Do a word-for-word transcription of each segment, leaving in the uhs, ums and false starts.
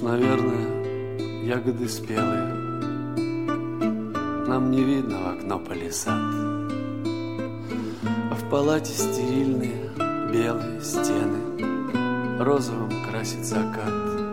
Наверное, ягоды спелые. Нам не видно в окно палисад, а в палате стерильные белые стены, розовым красит закат.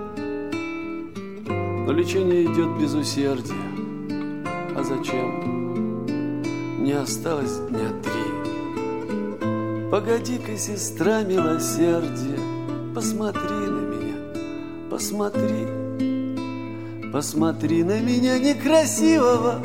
Но лечение идет без усердия. А зачем? Не осталось дня три. Погоди-ка, сестра милосердия, посмотри на меня, посмотри, посмотри на меня некрасивого.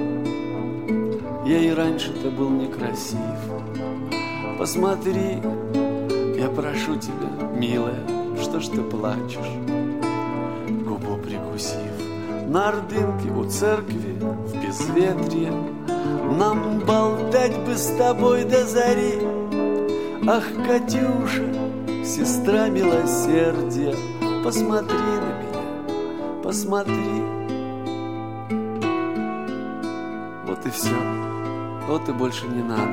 Я и раньше-то был некрасив. Посмотри, я прошу тебя, милая, что ж ты плачешь? Губу прикусив, на ордынке у церкви в безветрие нам болтать бы с тобой до зари. Ах, Катюша, сестра милосердия, посмотри на меня, посмотри. Вот и все, вот и больше не надо.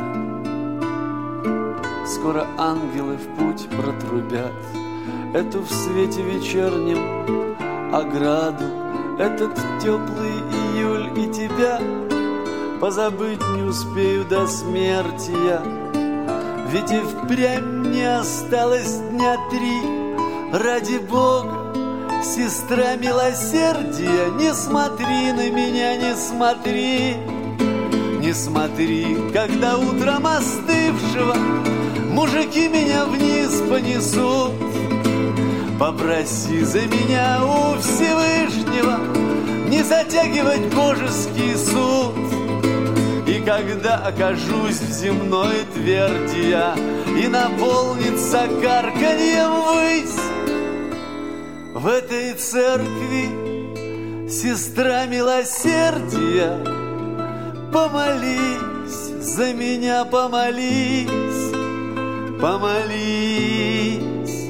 Скоро ангелы в путь протрубят эту в свете вечернем ограду, этот теплый июль, и тебя позабыть не успею до смерти я. Ведь и впрямь не осталось дня три. Ради Бога, сестра милосердия, не смотри на меня, не смотри. Не смотри, когда утром остывшего мужики меня вниз понесут. Попроси за меня у Всевышнего не затягивать божеский суд. И когда окажусь в земной тверди я, и наполнится карканьем ввысь, в этой церкви, сестра милосердия, помолись за меня, помолись, помолись.